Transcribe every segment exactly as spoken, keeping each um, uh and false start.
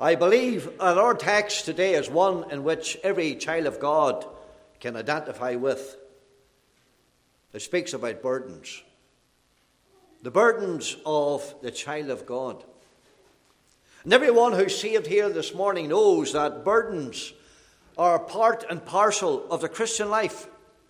I believe that our text today is one in which every child of God can identify with. It speaks about burdens. The burdens of the child of God. And everyone who's saved here this morning knows that burdens are part and parcel of the Christian life.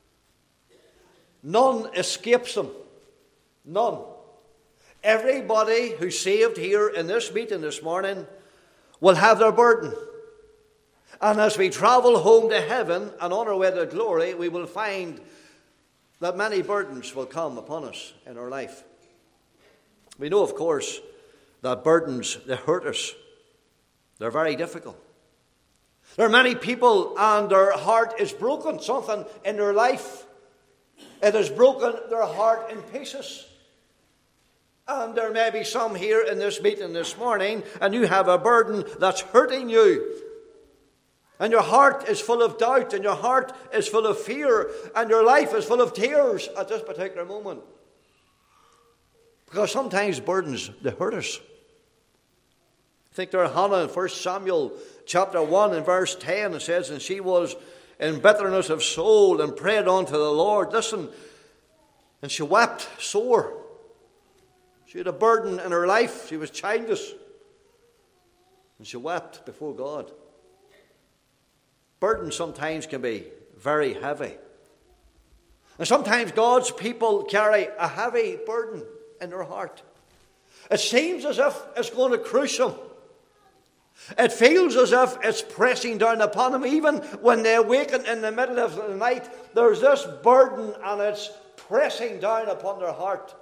None escapes them. None. Everybody who's saved here in this meeting this morning will have their burden. And as we travel home to heaven and on our way to glory, we will find that many burdens will come upon us in our life. We know, of course, that burdens, they hurt us. They're very difficult. There are many people and their heart is broken. Something in their life, it has broken their heart in pieces. And there may be some here in this meeting this morning, and you have a burden that's hurting you. And your heart is full of doubt, and your heart is full of fear, and your life is full of tears at this particular moment. Because sometimes burdens, they hurt us. I think there Hannah in First Samuel chapter one and verse ten, it says, and she was in bitterness of soul and prayed unto the Lord. Listen, and she wept sore. She had a burden in her life. She was childless. And she wept before God. Burdens sometimes can be very heavy. And sometimes God's people carry a heavy burden in their heart. It seems as if it's going to crush them. It feels as if it's pressing down upon them. Even when they awaken in the middle of the night, there's this burden and it's pressing down upon their heart.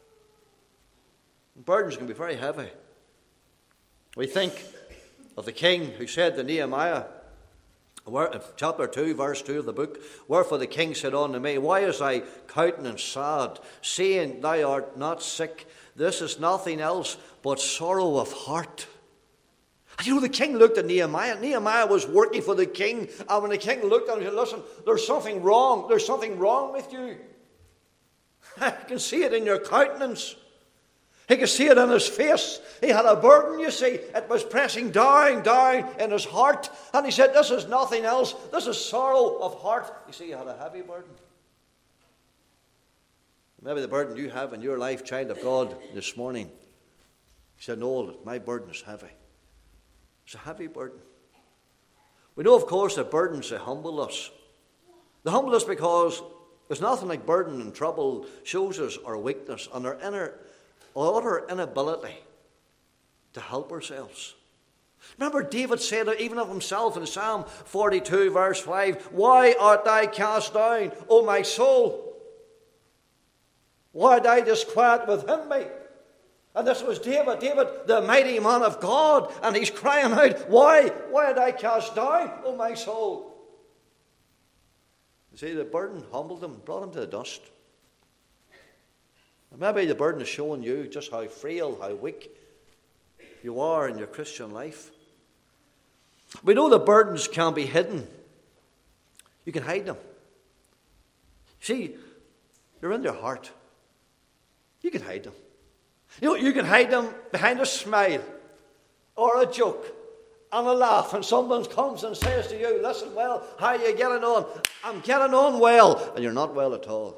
Burdens can be very heavy. We think of the king who said to Nehemiah, chapter two, verse two of the book, wherefore the king said unto me, why is thy countenance sad, seeing thou art not sick? This is nothing else but sorrow of heart. And you know, the king looked at Nehemiah. Nehemiah was working for the king, and when the king looked at him, he said, listen, there's something wrong. There's something wrong with you. I can see it in your countenance. He could see it in his face. He had a burden, you see. It was pressing down, down in his heart. And he said, this is nothing else. This is sorrow of heart. You see, he had a heavy burden. Maybe the burden you have in your life, child of God, this morning. He said, no, my burden is heavy. It's a heavy burden. We know, of course, that burdens, they humble us. They humble us because there's nothing like burden and trouble shows us our weakness and our inner utter inability to help ourselves. Remember, David said it even of himself in Psalm forty-two, verse five, why art thou cast down, O my soul? Why art thou disquiet within me? And this was David, David, the mighty man of God, and he's crying out, why? Why art thou cast down, O my soul? You see, the burden humbled him, brought him to the dust. Maybe the burden is showing you just how frail, how weak you are in your Christian life. We know the burdens can be hidden. You can hide them. See, they're in your heart. You can hide them. You know, you can hide them behind a smile or a joke and a laugh. And someone comes and says to you, listen, well, how are you getting on? I'm getting on well. And you're not well at all.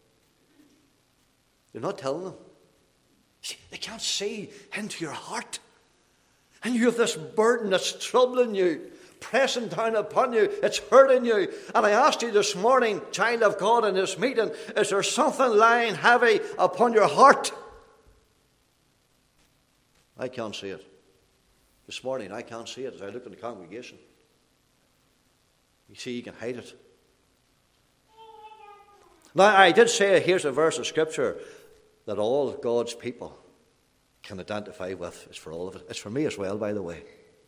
You're not telling them. See, they can't see into your heart. And you have this burden that's troubling you, pressing down upon you. It's hurting you. And I asked you this morning, child of God, in this meeting, is there something lying heavy upon your heart? I can't see it. This morning, I can't see it as I look at the congregation. You see, you can hide it. Now, I did say, here's a verse of Scripture that all God's people can identify with. It's for all of it. It's for me as well, by the way.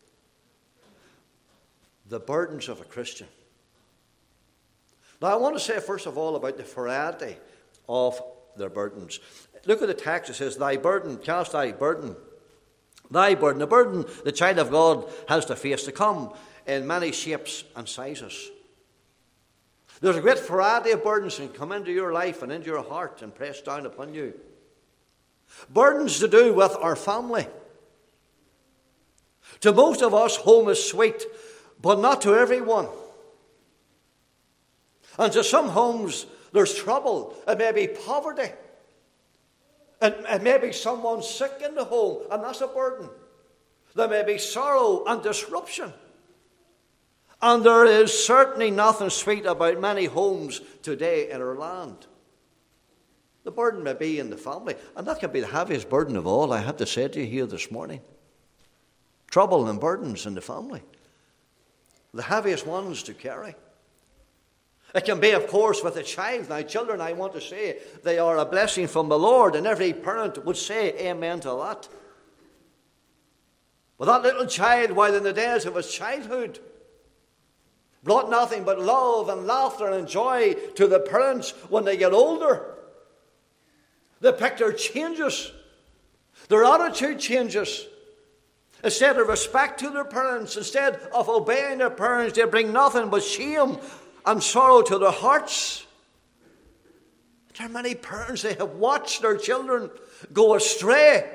The burdens of a Christian. Now, I want to say, first of all, about the variety of their burdens. Look at the text. It says, thy burden, cast thy burden. Thy burden. The burden the child of God has to face to come in many shapes and sizes. There's a great variety of burdens that can come into your life and into your heart and press down upon you. Burdens to do with our family. To most of us, home is sweet, but not to everyone. And to some homes, there's trouble. It may be poverty. It, it may be someone sick in the home, and that's a burden. There may be sorrow and disruption. And there is certainly nothing sweet about many homes today in our land. The burden may be in the family, and that can be the heaviest burden of all, I have to say to you here this morning. Trouble and burdens in the family. The heaviest ones to carry. It can be, of course, with a child. Now, children, I want to say, they are a blessing from the Lord, and every parent would say amen to that. But that little child, while in the days of his childhood, brought nothing but love and laughter and joy to the parents. When they get older, the picture changes. Their attitude changes. Instead of respect to their parents, instead of obeying their parents, they bring nothing but shame and sorrow to their hearts. There are many parents, they have watched their children go astray,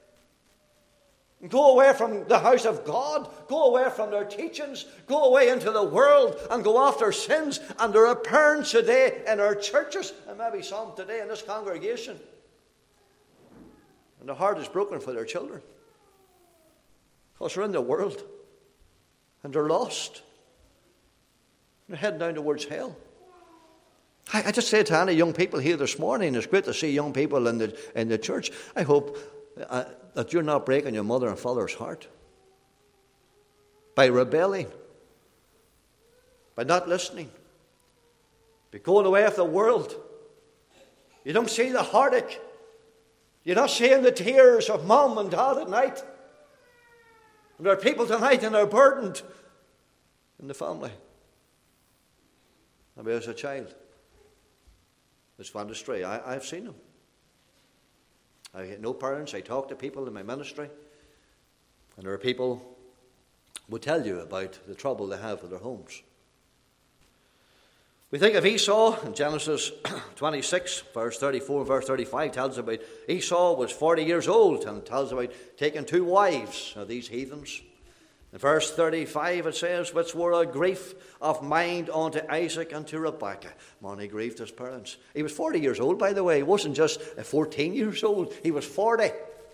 go away from the house of God, go away from their teachings, go away into the world and go after sins. And there are parents today in our churches, and maybe some today in this congregation, and their heart is broken for their children. Because they're in the world, and they're lost. They're heading down towards hell. I, I just say to any young people here this morning, it's great to see young people in the, in the church. I hope uh, that you're not breaking your mother and father's heart by rebelling, by not listening, by going away of the world. You don't see the heartache. You're not seeing the tears of mom and dad at night. And there are people tonight and they're burdened in the family. Maybe as a child that's gone astray. I, I've seen them. I know parents. I talk to people in my ministry. And there are people who will tell you about the trouble they have with their homes. We think of Esau in Genesis twenty-six, verse thirty-four and verse thirty-five tells us about Esau was forty years old and tells about taking two wives of these heathens. In verse thirty-five it says, which were a grief of mind unto Isaac and to Rebekah. Man, he grieved his parents. He was forty years old, by the way. He wasn't just fourteen years old. He was forty.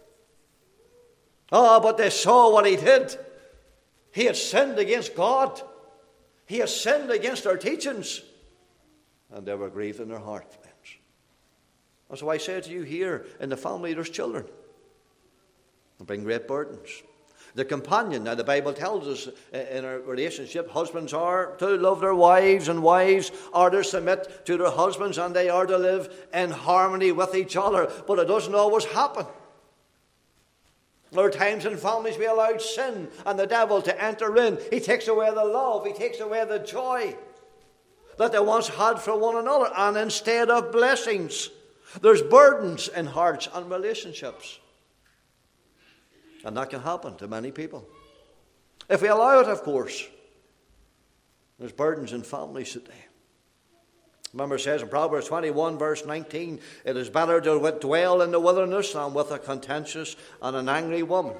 Oh, but they saw what he did. He had sinned against God. He had sinned against our teachings. And they were grieved in their heart, friends. And so I say to you here, in the family there's children. They bring great burdens. The companion, now the Bible tells us in our relationship, husbands are to love their wives, and wives are to submit to their husbands, and they are to live in harmony with each other. But it doesn't always happen. There are times in families we allow sin and the devil to enter in. He takes away the love, he takes away the joy that they once had for one another. And instead of blessings, there's burdens in hearts and relationships. And that can happen to many people. If we allow it, of course. There's burdens in families today. Remember, it says in Proverbs twenty-one, verse nineteen, it is better to dwell in the wilderness than with a contentious and an angry woman.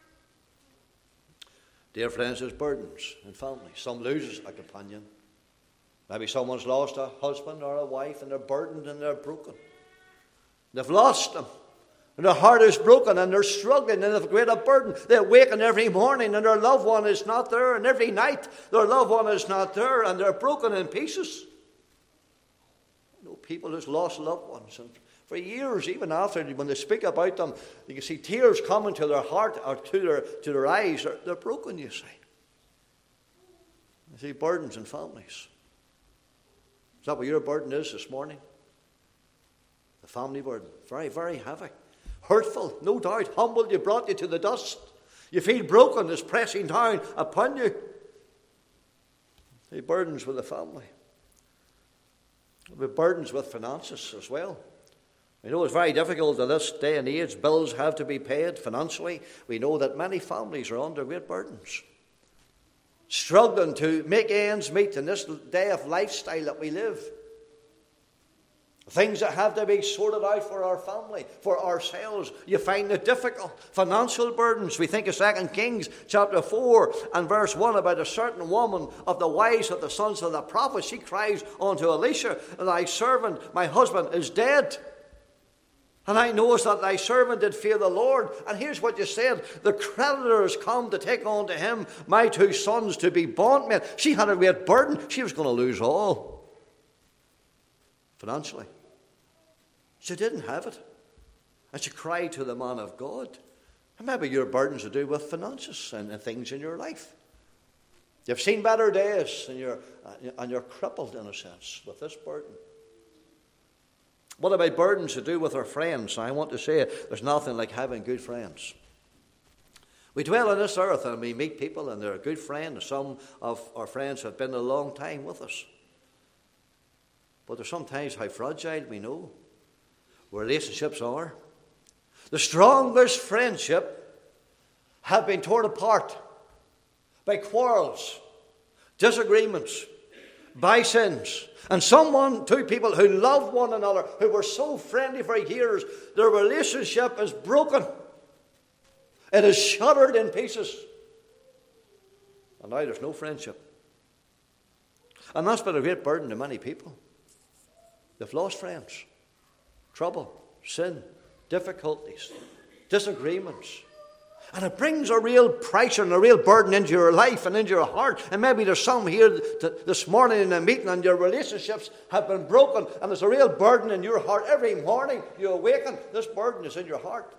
Dear friends, there's burdens in families. Some loses a companion. Maybe someone's lost a husband or a wife, and they're burdened and they're broken. They've lost them. And their heart is broken and they're struggling and they've a great burden. They awaken every morning and their loved one is not there. And every night their loved one is not there, and they're broken in pieces. You know, people who've lost loved ones. And for years, even after, when they speak about them, you can see tears coming to their heart or to their, to their eyes. They're, they're broken, you see. You see burdens in families. Is that what your burden is this morning? The family burden. Very, very heavy. Hurtful, no doubt. Humbled, you brought you to the dust. You feel broken, it's pressing down upon you. The burdens with the family. The burdens with finances as well. We know it's very difficult in this day and age. Bills have to be paid financially. We know that many families are under great burdens. Struggling to make ends meet in this day of lifestyle that we live. Things that have to be sorted out for our family, for ourselves. You find it difficult. Financial burdens. We think of Second Kings chapter four and verse one about a certain woman of the wives of the sons of the prophets. She cries unto Elisha, thy servant, my husband, is dead. And I noticed that thy servant did fear the Lord. And here's what you said. The creditors come to take unto him my two sons to be bondmen. She had a great burden. She was going to lose all. Financially. She didn't have it. And she cried to the man of God. And maybe your burden's to do with finances and, and things in your life. You've seen better days and you're, and you're crippled in a sense with this burden. What about burdens to do with our friends? I want to say there's nothing like having good friends. We dwell on this earth and we meet people and they're a good friend. Some of our friends have been a long time with us. But there's sometimes how fragile we know relationships are. The strongest friendship have been torn apart by quarrels, disagreements, by sins. And someone, two people who loved one another, who were so friendly for years, their relationship is broken. It is shattered in pieces. And now there's no friendship. And that's been a great burden to many people. They've lost friends. Trouble, sin, difficulties, disagreements. And it brings a real pressure and a real burden into your life and into your heart. And maybe there's some here this morning in a meeting and your relationships have been broken. And there's a real burden in your heart. Every morning you awaken, this burden is in your heart.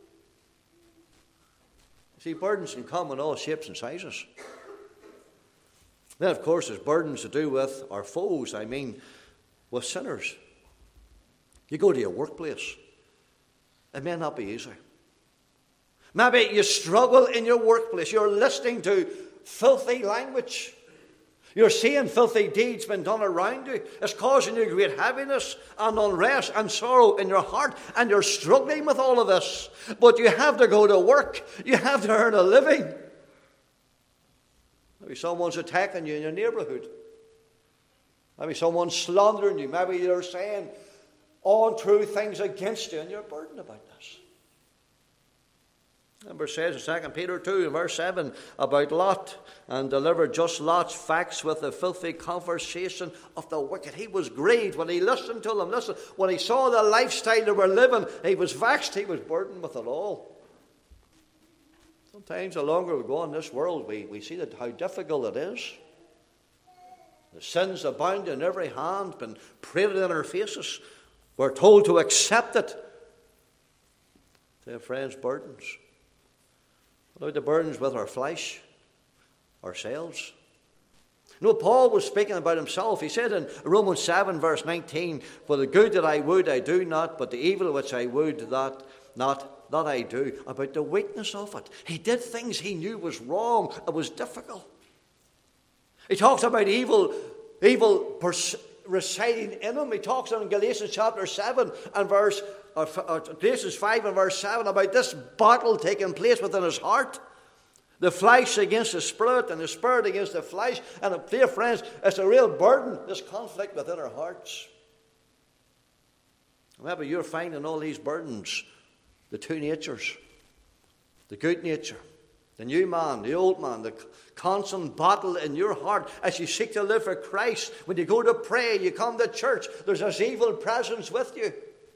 See, burdens can come in all shapes and sizes. Then, of course, there's burdens to do with our foes. I mean, with sinners. You go to your workplace. It may not be easy. Maybe you struggle in your workplace. You're listening to filthy language. You're seeing filthy deeds being done around you. It's causing you great heaviness and unrest and sorrow in your heart. And you're struggling with all of this. But you have to go to work. You have to earn a living. Maybe someone's attacking you in your neighborhood. Maybe someone's slandering you. Maybe you're saying untrue things against you and you're burdened about this. Remember, it says in Second Peter two, verse seven, about Lot, and delivered just Lot's facts with the filthy conversation of the wicked. He was grieved when he listened to them. Listen, when he saw the lifestyle they were living, he was vexed, he was burdened with it all. Sometimes the longer we go in this world, we, we see that how difficult it is. The sins abound in every hand, been paraded in our faces. We're told to accept it. They have friends' burdens. What about the burdens with our flesh, ourselves? You know, Paul was speaking about himself. He said in Romans seven, verse nineteen, for the good that I would, I do not, but the evil which I would, that not, that I do. About the weakness of it. He did things he knew was wrong. It was difficult. He talks about evil, evil pers- residing in him. He talks in Galatians chapter seven and verse Or, or Galatians five and verse seven about this battle taking place within his heart. The flesh against the spirit and the spirit against the flesh. And dear friends, it's a real burden, this conflict within our hearts. Maybe you're finding all these burdens, the two natures, the good nature, the new man, the old man, the constant battle in your heart as you seek to live for Christ. When you go to pray, you come to church, there's this evil presence with you.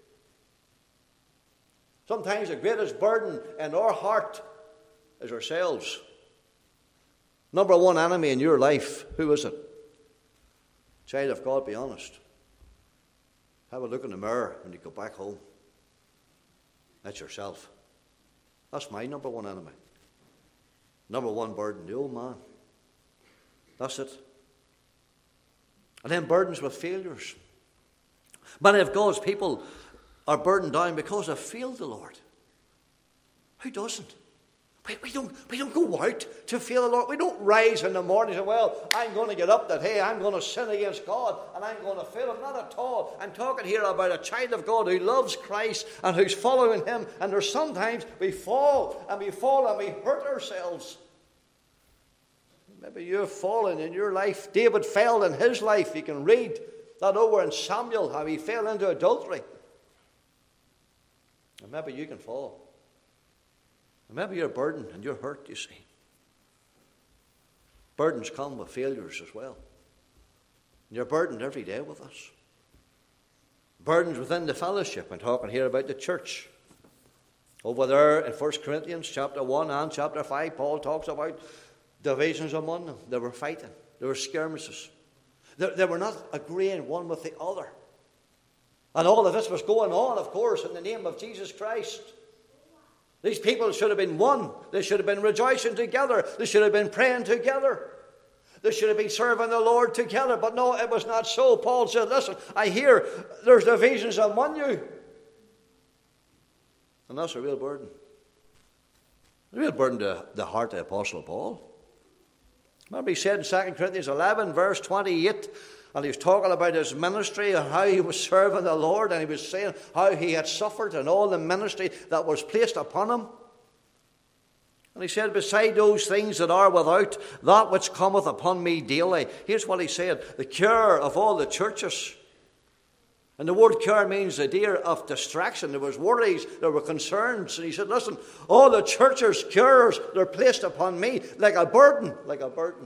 Sometimes the greatest burden in our heart is ourselves. Number one enemy in your life, who is it? Child of God, be honest. Have a look in the mirror when you go back home. That's yourself. That's my number one enemy. Number one burden, the old man. That's it. And then burdens with failures. Many of God's people are burdened down because they've failed the Lord. Who doesn't? We, we don't we don't go out to fail the Lord. We don't rise in the morning and say, well, I'm going to get up that, hey, I'm going to sin against God and I'm going to fail him. Not at all. I'm talking here about a child of God who loves Christ and who's following him. And there's sometimes we fall and we fall and we hurt ourselves. Maybe you've fallen in your life. David fell in his life. You can read That over in Samuel, how he fell into adultery. And maybe you can fall. And maybe you're burdened and you're hurt, you see. Burdens come with failures as well. And you're burdened every day with us. Burdens within the fellowship. I'm talking here about the church. Over there in First Corinthians chapter one and chapter five, Paul talks about divisions among them. They were fighting. There were skirmishes. They, they were not agreeing one with the other. And all of this was going on, of course, in the name of Jesus Christ. These people should have been one. They should have been rejoicing together. They should have been praying together. They should have been serving the Lord together. But no, it was not so. Paul said, listen, I hear there's divisions among you. And that's a real burden. A real burden to the heart of the Apostle Paul. Remember he said in Second Corinthians eleven, verse twenty-eight, and he was talking about his ministry and how he was serving the Lord, and he was saying how he had suffered and all the ministry that was placed upon him. And he said, beside those things that are without, that which cometh upon me daily. Here's what he said, the care of all the churches. And the word care means a deer of distraction. There was worries, there were concerns. And he said, listen, all the churches' cares, they're placed upon me like a burden, like a burden.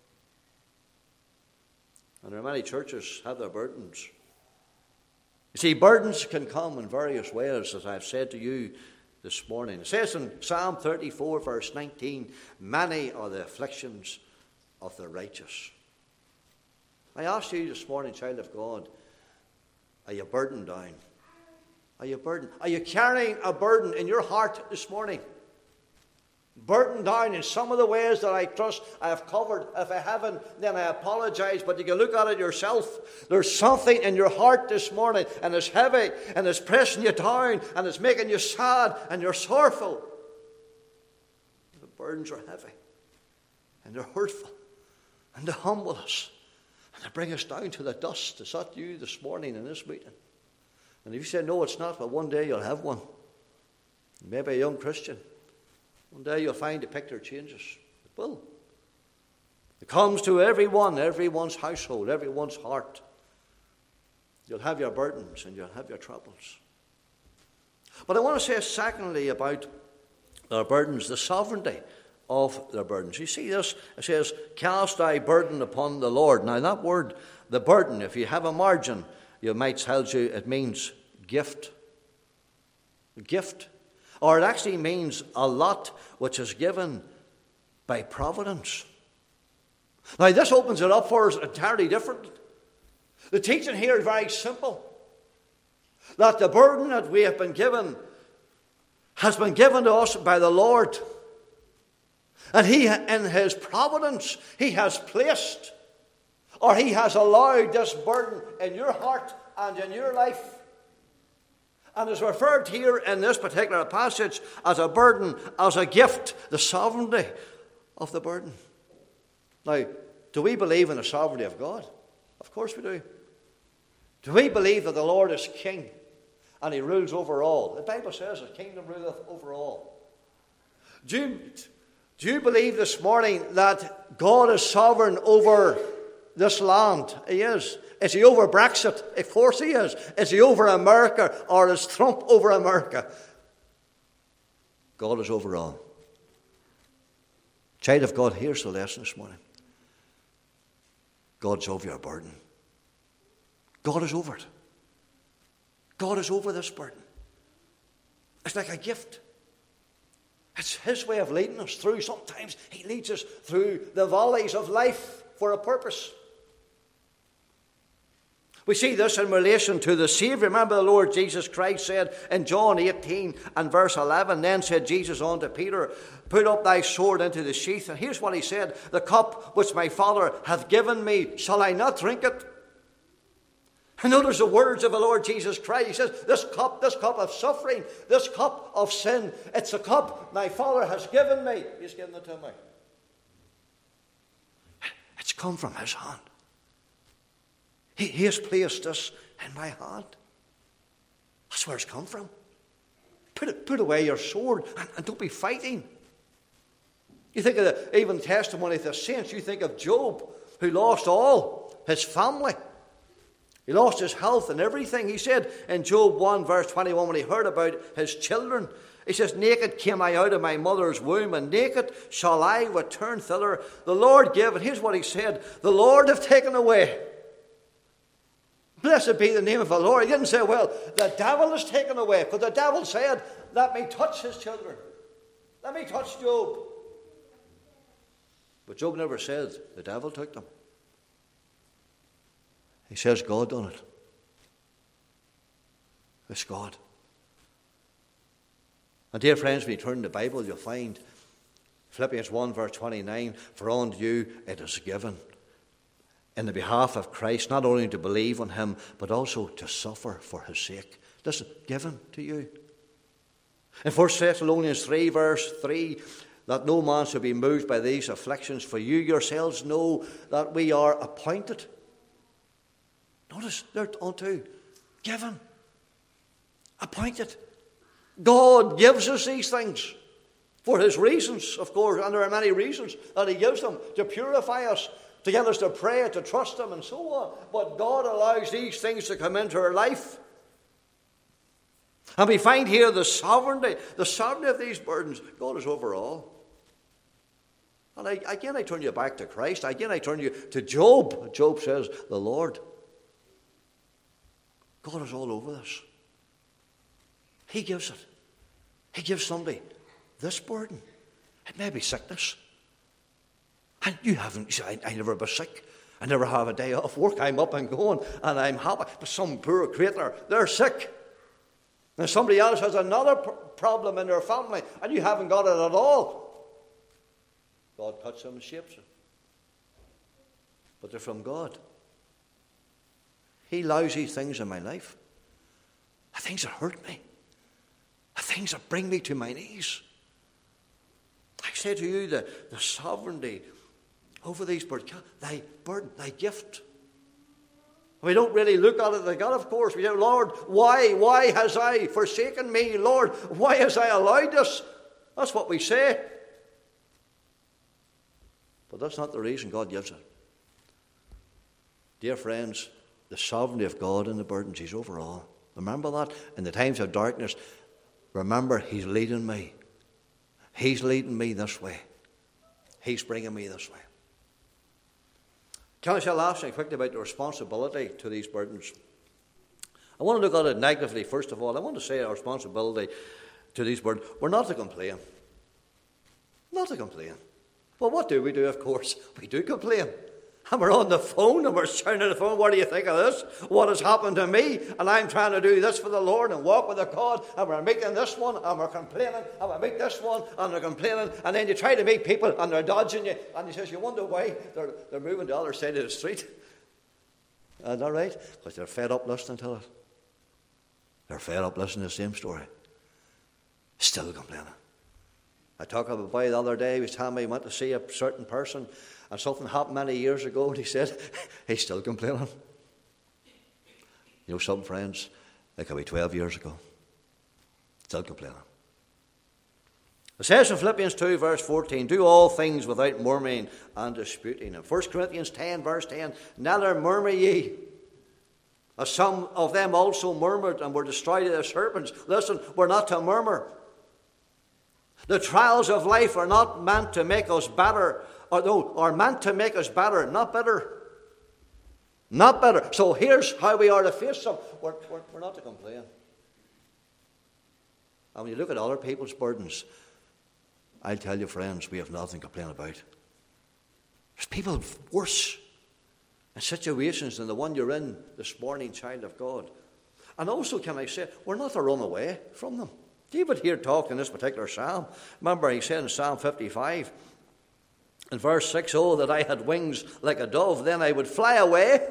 And there are many churches have their burdens. You see, burdens can come in various ways, as I've said to you this morning. It says in Psalm thirty-four, verse nineteen, many are the afflictions of the righteous. I ask you this morning, child of God, are you burdened down? Are you burdened? Are you carrying a burden in your heart this morning? Burdened down in some of the ways that I trust I have covered. If I haven't, then I apologize. But you can look at it yourself. There's something in your heart this morning, and it's heavy, and it's pressing you down, and it's making you sad, and you're sorrowful. The burdens are heavy, and they're hurtful, and they humble us, and they bring us down to the dust. Is that you this morning in this meeting? And if you say, no, it's not, but one day you'll have one. Maybe a young Christian. One day you'll find the picture changes. It will. It comes to everyone, everyone's household, everyone's heart. You'll have your burdens and you'll have your troubles. But I want to say secondly about their burdens, the sovereignty of their burdens. You see this? It says, cast thy burden upon the Lord. Now that word, the burden, if you have a margin, you might tell you it means gift. Gift. Or it actually means a lot which is given by providence. Now this opens it up for us entirely different. The teaching here is very simple. That the burden that we have been given has been given to us by the Lord. And He, in His providence, He has placed, or He has allowed this burden in your heart and in your life. And is referred here in this particular passage as a burden, as a gift, the sovereignty of the burden. Now, do we believe in the sovereignty of God? Of course we do. Do we believe that the Lord is king and He rules over all? The Bible says His kingdom ruleth over all. Do you, do you believe this morning that God is sovereign over this land? He is. Is He over Brexit? Of course He is. Is He over America, or is Trump over America? God is over all. Child of God, here's the lesson this morning. God's over your burden. God is over it. God is over this burden. It's like a gift. It's His way of leading us through. Sometimes He leads us through the valleys of life for a purpose. We see this in relation to the Saviour. Remember the Lord Jesus Christ said in John eighteen and verse eleven, then said Jesus unto Peter, put up thy sword into the sheath. And here's what He said, the cup which my Father hath given me, shall I not drink it? And notice the words of the Lord Jesus Christ. He says, this cup, this cup of suffering, this cup of sin, it's a cup my Father has given me. He's given it to me. It's come from His hand. He, he has placed this in my hand. That's where it's come from. Put it, put away your sword and, and don't be fighting. You think of the even testimony of the saints. You think of Job, who lost all his family. He lost his health and everything. He said in Job one, verse twenty-one, when he heard about his children, he says, naked came I out of my mother's womb, and naked shall I return thither. The Lord gave, and here's what he said, the Lord hath taken away. Blessed be the name of the Lord. He didn't say, well, the devil has taken away, because the devil said, let me touch his children. Let me touch Job. But Job never said the devil took them. He says God done it. It's God. And dear friends, when you turn the Bible, you'll find Philippians one, verse twenty-nine, for unto you it is given in the behalf of Christ, not only to believe on him, but also to suffer for his sake. Listen, given to you. In First Thessalonians three, verse three, that no man should be moved by these afflictions, for you yourselves know that we are appointed. Notice, they're unto, given, appointed. God gives us these things for his reasons, of course, and there are many reasons that he gives them, to purify us, to get us to pray, to trust him, and so on. But God allows these things to come into our life. And we find here the sovereignty, the sovereignty of these burdens. God is over all. And I, again, I turn you back to Christ. Again, I turn you to Job. Job says, the Lord. God is all over this. He gives it. He gives somebody this burden. It may be sickness. And you haven't, you say, I, I never was sick. I never have a day off work. I'm up and going and I'm happy. But some poor creature, they're sick. And somebody else has another p- problem in their family and you haven't got it at all. God cuts them and shapes them. But they're from God. He allows these things in my life. The things that hurt me. The things that bring me to my knees. I say to you, the, the sovereignty over these burdens, thy burden, thy gift. We don't really look at it as God, of course. We say, Lord, why, why has I forsaken me? Lord, why has I allowed this? That's what we say. But that's not the reason God gives it. Dear friends, the sovereignty of God and the burdens, he's over all. Remember that? In the times of darkness, remember, he's leading me. He's leading me this way. He's bringing me this way. Can I say last thing quickly about the responsibility to these burdens? I want to look at it negatively, first of all. I want to say our responsibility to these burdens. We're not to complain. Not to complain. Well, what do we do, of course? We do complain. And we're on the phone and we're shouting on the phone, what do you think of this? What has happened to me? And I'm trying to do this for the Lord and walk with the God. And we're meeting this one and we're complaining. And we meet this one and they're complaining. And then you try to meet people and they're dodging you. And he says, you wonder why they're, they're moving to the other side of the street. Is that right? Because they're fed up listening to it. They're fed up listening to the same story. Still complaining. I talked about a boy the other day. He was telling me he went to see a certain person. And something happened many years ago, and he said, he's still complaining. You know, some friends, it could be twelve years ago, still complaining. It says in Philippians two, verse fourteen, do all things without murmuring and disputing. In First Corinthians ten, verse ten, neither murmur ye, as some of them also murmured and were destroyed as serpents. Listen, we're not to murmur. The trials of life are not meant to make us better, or no, are meant to make us better, not better. Not better. So here's how we are to face them. We're, we're, we're not to complain. And when you look at other people's burdens, I'll tell you, friends, we have nothing to complain about. There's people worse in situations than the one you're in this morning, child of God. And also, can I say, we're not to run away from them. David here talked in this particular psalm. Remember, he said in Psalm fifty-five, in verse six, oh, that I had wings like a dove, then I would fly away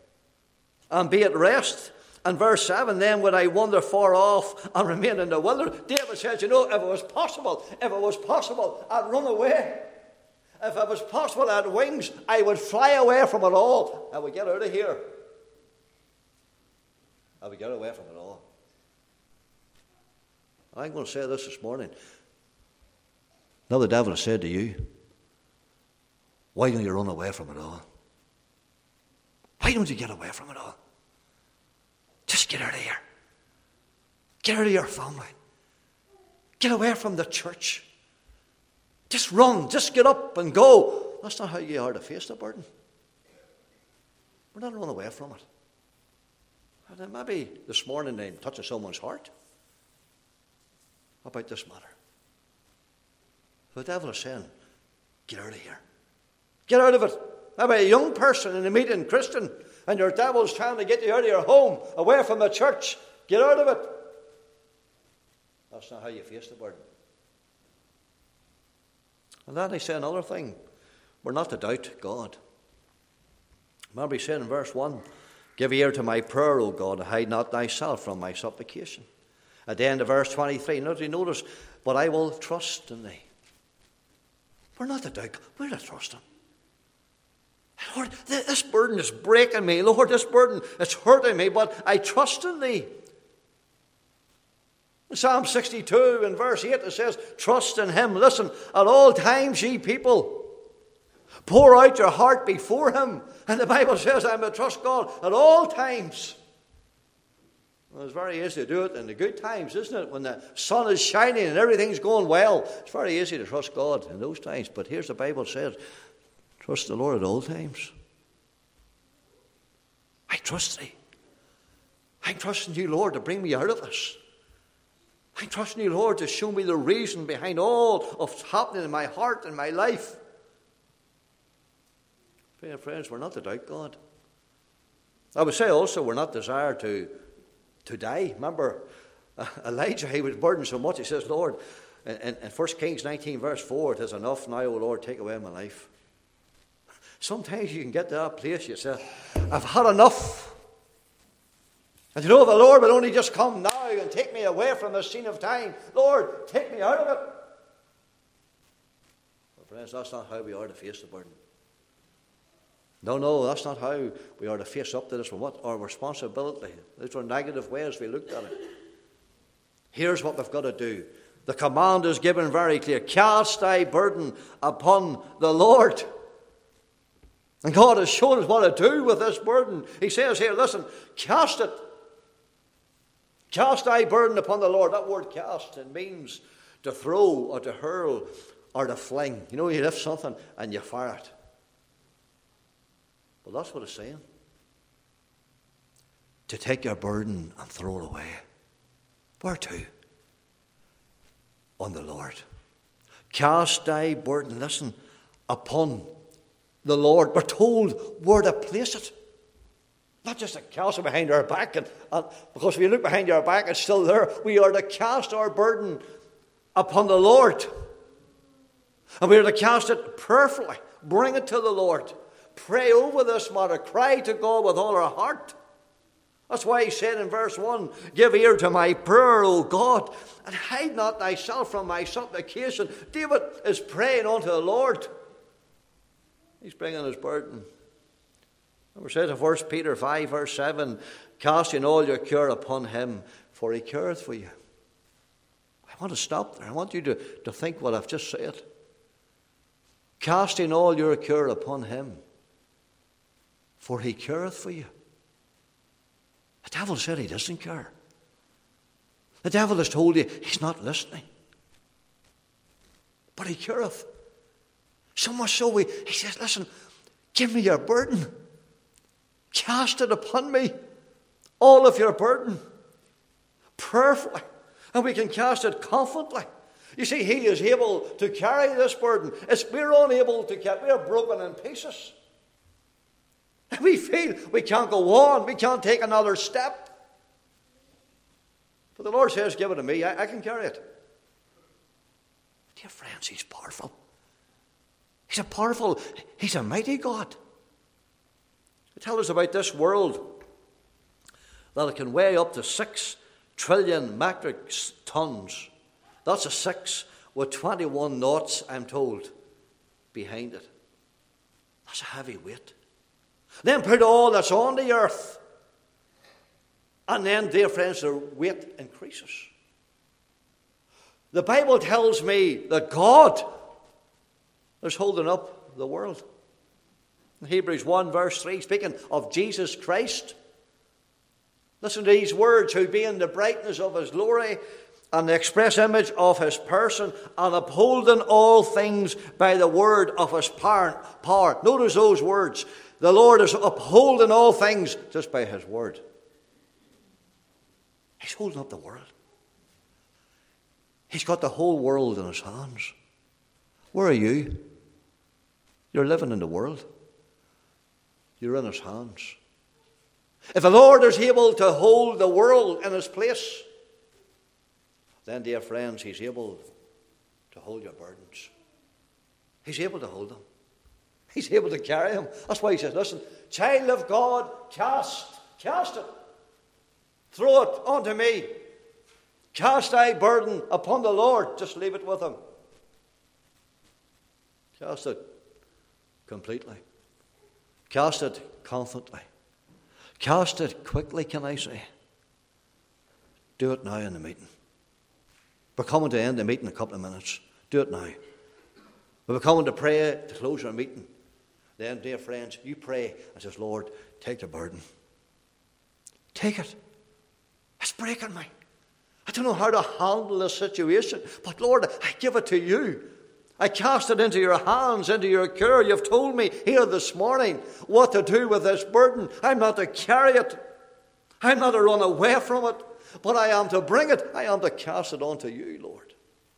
and be at rest. And verse seven, then would I wander far off and remain in the wilderness. David says, you know, if it was possible, if it was possible, I'd run away. If it was possible, I had wings, I would fly away from it all. I would get out of here. I would get away from it all. I'm going to say this this morning. Now the devil has said to you, why don't you run away from it all? Why don't you get away from it all? Just get out of here. Get out of your family. Get away from the church. Just run. Just get up and go. That's not how you are to face the burden. We're not running away from it. And then maybe this morning they touch someone's heart about this matter. The devil is saying, get out of here. Get out of it. Maybe a young person in a meeting, Christian, and your devil's trying to get you out of your home, away from the church. Get out of it. That's not how you face the burden. And then he said another thing. We're not to doubt God. Remember he said in verse one, give ear to my prayer, O God, and hide not thyself from my supplication. At the end of verse twenty-three, notice, but I will trust in thee. We're not to doubt God. We're to trust him. Lord, this burden is breaking me. Lord, this burden is hurting me, but I trust in thee. In Psalm sixty-two, in verse eight, it says, trust in him. Listen, at all times, ye people, pour out your heart before him. And the Bible says, I'm to trust God at all times. Well, it's very easy to do it in the good times, isn't it? When the sun is shining and everything's going well. It's very easy to trust God in those times. But here's the Bible says, trust the Lord at all times. I trust thee. I'm trusting you, Lord, to bring me out of this. I'm trusting you, Lord, to show me the reason behind all of what's happening in my heart and my life. Friends, we're not to doubt God. I would say also we're not desired to, to die. Remember, uh, Elijah, he was burdened so much, he says, Lord, in, in First Kings nineteen, verse four, it is enough now, O Lord, take away my life. Sometimes you can get to that place, you say, I've had enough. And you know, if the Lord would only just come now and take me away from the scene of time, Lord, take me out of it. Well, friends, that's not how we are to face the burden. No, no, that's not how we are to face up to this. What our responsibility? These are negative ways we looked at it. Here's what we've got to do. The command is given very clear. Cast thy burden upon the Lord. And God has shown us what to do with this burden. He says here, listen, cast it. Cast thy burden upon the Lord. That word cast, it means to throw or to hurl or to fling. You know, you lift something and you fire it. Well, that's what it's saying. To take your burden and throw it away. Where to? On the Lord. Cast thy burden, listen, upon the Lord. We're told where to place it. Not just to cast it behind our back. And, and because if you look behind your back, it's still there. We are to cast our burden upon the Lord. And we are to cast it prayerfully. Bring it to the Lord. Pray over this matter. Cry to God with all our heart. That's why he said in verse one, give ear to my prayer, O God, and hide not thyself from my supplication. David is praying unto the Lord. He's bringing his burden. And we said in First Peter five, verse seven, casting all your care upon him, for he careth for you. I want to stop there. I want you to, to think what I've just said. Casting all your care upon him, for he careth for you. The devil said he doesn't care. The devil has told you he's not listening. But he careth. So much so we, he says, listen, give me your burden. Cast it upon me. All of your burden. Prayerfully. And we can cast it confidently. You see, he is able to carry this burden. It's we're unable to carry. We're broken in pieces. We feel we can't go on. We can't take another step. But the Lord says, give it to me. I, I can carry it. Dear friends, he's powerful. He's a powerful, he's a mighty God. Tell us about this world that it can weigh up to six trillion metric tons. That's a six with twenty-one knots, I'm told, behind it. That's a heavy weight. Then put all that's on the earth. And then, dear friends, the weight increases. The Bible tells me that God is holding up the world. In Hebrews one, verse three, speaking of Jesus Christ, Listen to these words, who being the brightness of his glory and the express image of his person, and upholding all things by the word of his power. Notice those words. The Lord is upholding all things just by his word. He's holding up the world. He's got the whole world in his hands. Where are you? You're living in the world. You're in his hands. If the Lord is able to hold the world in his place, then, dear friends, he's able to hold your burdens. He's able to hold them. He's able to carry them. That's why he says, listen, child of God, cast, cast it. Throw it onto me. Cast thy burden upon the Lord. Just leave it with him. Cast it completely. Cast it confidently. Cast it quickly, can I say. Do it now in the meeting. We're coming to end the meeting in a couple of minutes. Do it now. We're coming to pray to close our meeting. Then, dear friends, you pray and says, Lord, take the burden. Take it. It's breaking me. I don't know how to handle this situation, but Lord, I give it to you. I cast it into your hands, into your care. You've told me here this morning what to do with this burden. I'm not to carry it. I'm not to run away from it, but I am to bring it. I am to cast it onto you, Lord.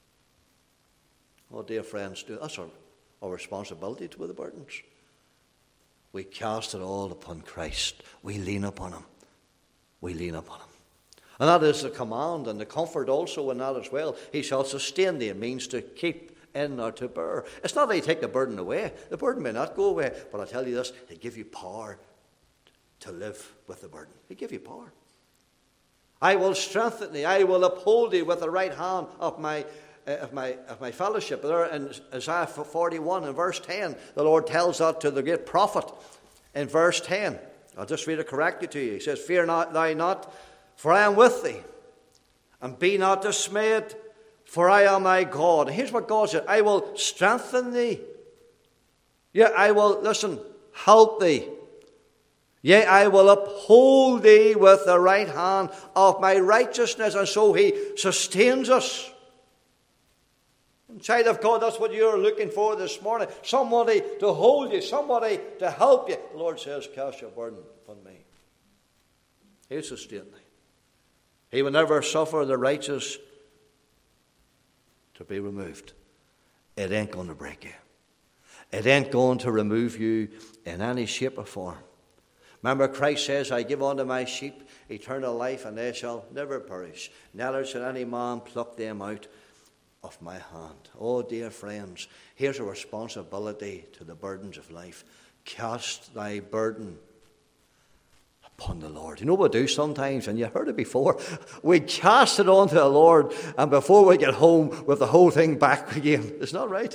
Oh, dear friends, that's our, our responsibility to the burdens. We cast it all upon Christ. We lean upon him. We lean upon him. And that is the command and the comfort also in that as well. He shall sustain thee. It means to keep in or to bear. It's not that he take the burden away. The burden may not go away. But I tell you this, he give you power to live with the burden. He give you power. I will strengthen thee. I will uphold thee with the right hand of my uh, of my of my fellowship. There in Isaiah forty-one and verse ten, the Lord tells that to the great prophet in verse ten. I'll just read it correctly to you. He says, fear not thou not, for I am with thee, and be not dismayed, for I am thy God. And here's what God said, I will strengthen thee. Yeah, I will, listen, help thee. Yea, I will uphold thee with the right hand of my righteousness. And so he sustains us. And child of God, that's what you're looking for this morning. Somebody to hold you, somebody to help you. The Lord says, cast your burden upon me. He'll sustain thee. He will never suffer the righteous to be removed. It ain't going to break you. It ain't going to remove you in any shape or form. Remember, Christ says, I give unto my sheep eternal life, and they shall never perish. Neither shall any man pluck them out of my hand. Oh, dear friends, here's a responsibility to the burdens of life. Cast thy burden upon the Lord. You know what we do sometimes, and you heard it before, we cast it onto the Lord, and before we get home, with the whole thing back again. It's not right.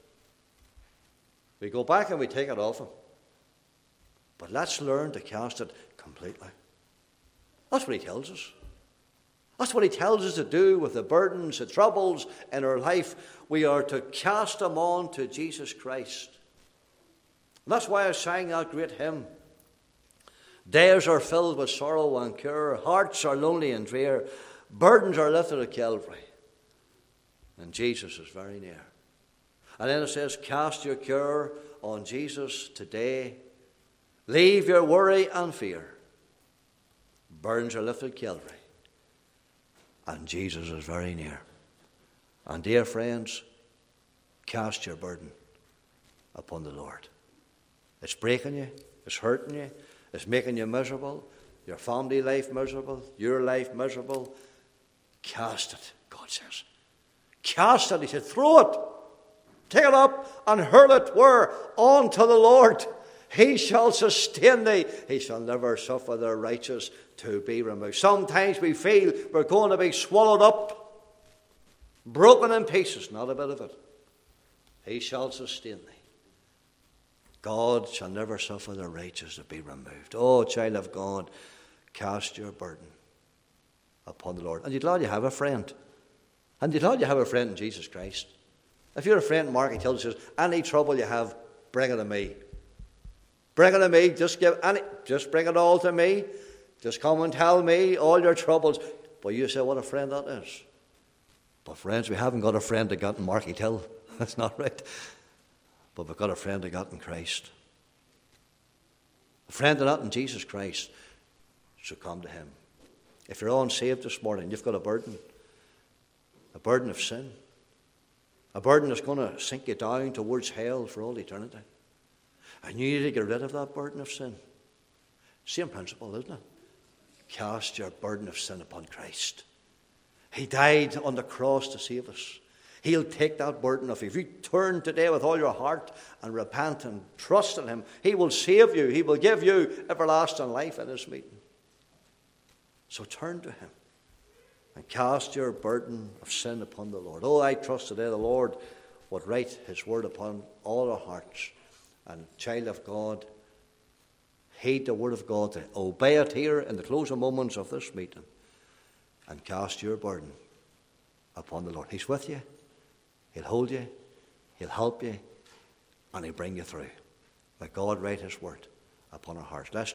We go back and we take it off him. But let's learn to cast it completely. That's what he tells us. That's what he tells us to do with the burdens, the troubles in our life. We are to cast them on to Jesus Christ. And that's why I sang that great hymn. Days are filled with sorrow and care. Hearts are lonely and drear. Burdens are lifted at Calvary. And Jesus is very near. And then it says, cast your care on Jesus today. Leave your worry and fear. Burdens are lifted at Calvary. And Jesus is very near. And dear friends, cast your burden upon the Lord. It's breaking you. It's hurting you. It's making you miserable. Your family life miserable. Your life miserable. Cast it, God says. Cast it. He said, throw it. Take it up and hurl it where? Unto the Lord. He shall sustain thee. He shall never suffer the righteous to be removed. Sometimes we feel we're going to be swallowed up, broken in pieces. Not a bit of it. He shall sustain thee. God shall never suffer the righteous to be removed. Oh, child of God, cast your burden upon the Lord. And you're glad you have a friend. And you're glad you have a friend in Jesus Christ. If you're a friend, Mark, he tells you, any trouble you have, bring it to me. Bring it to me. Just give any, just bring it all to me. Just come and tell me all your troubles. But you say, what a friend that is. But friends, we haven't got a friend that got in Market Hill. That's not right. But we've got a friend that got in Christ. A friend that got in Jesus Christ. So come to him. If you're unsaved this morning, you've got a burden. A burden of sin. A burden that's going to sink you down towards hell for all eternity. And you need to get rid of that burden of sin. Same principle, isn't it? Cast your burden of sin upon Christ. He died on the cross to save us. He'll take that burden off you. If you turn today with all your heart and repent and trust in him, he will save you. He will give you everlasting life in his meeting. So turn to him and cast your burden of sin upon the Lord. Oh, I trust today the Lord would write his word upon all our hearts. And child of God, heed the word of God, to obey it here in the closing moments of this meeting, and cast your burden upon the Lord. He's with you. He'll hold you. He'll help you. And he'll bring you through. Let God write his word upon our hearts. Let's